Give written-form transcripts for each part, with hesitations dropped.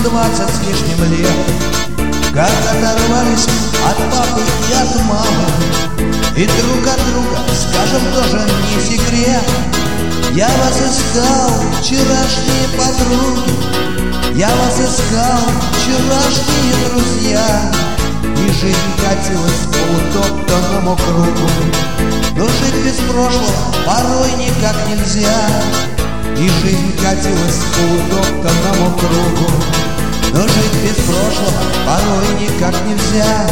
20 с лишним лет, как оторвались от папы и от мамы, и друг от друга, скажем, тоже не секрет. Я вас искал, вчерашние подруги, я вас искал, вчерашние друзья. И жизнь катилась по утоптанному кругу, но жить без прошлого порой никак нельзя. И жизнь катилась по утоптанному кругу, но жить без прошлого порой никак нельзя.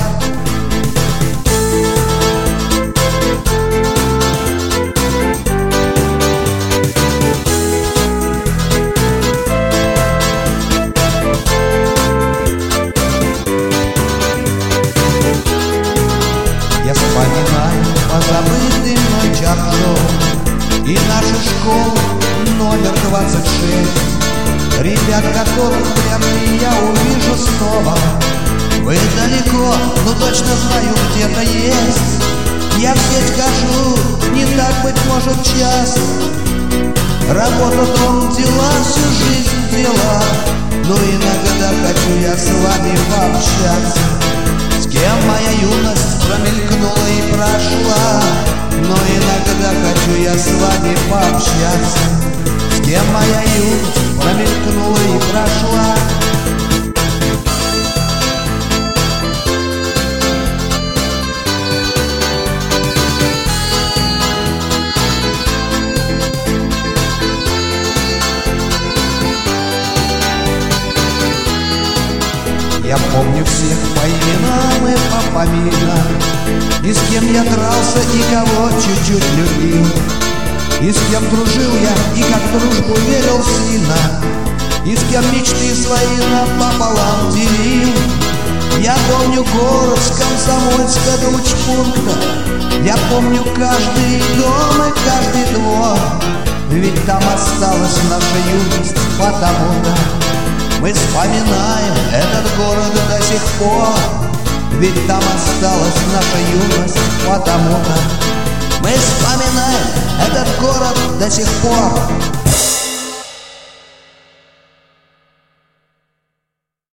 Я вспоминаю позабытый мной чарджо и нашу школу номер 26. Ребят, которых вряд ли я увижу снова. Вы далеко, но точно знаю, где-то есть. Я в сеть хожу, не так, быть может, часто. Работа, дом, дела, всю жизнь дела. Но иногда хочу я с вами пообщаться. С кем моя юность промелькнула и прошла, но иногда хочу я с вами пообщаться. С кем моя юность промелькнула и прошла. Я помню всех по именам и по фамилиям, и с кем я дрался, и кого чуть-чуть любил, и с кем дружил я, и как дружбу верил сильно, и с кем мечты свои напополам делил. Я помню город с Комсомольска до учпункта, я помню каждый дом и каждый двор, ведь там осталась наша юность потому-то. Мы вспоминаем этот город до сих пор, ведь там осталась наша юность потому-то. Мы вспоминаем этот город до сих пор.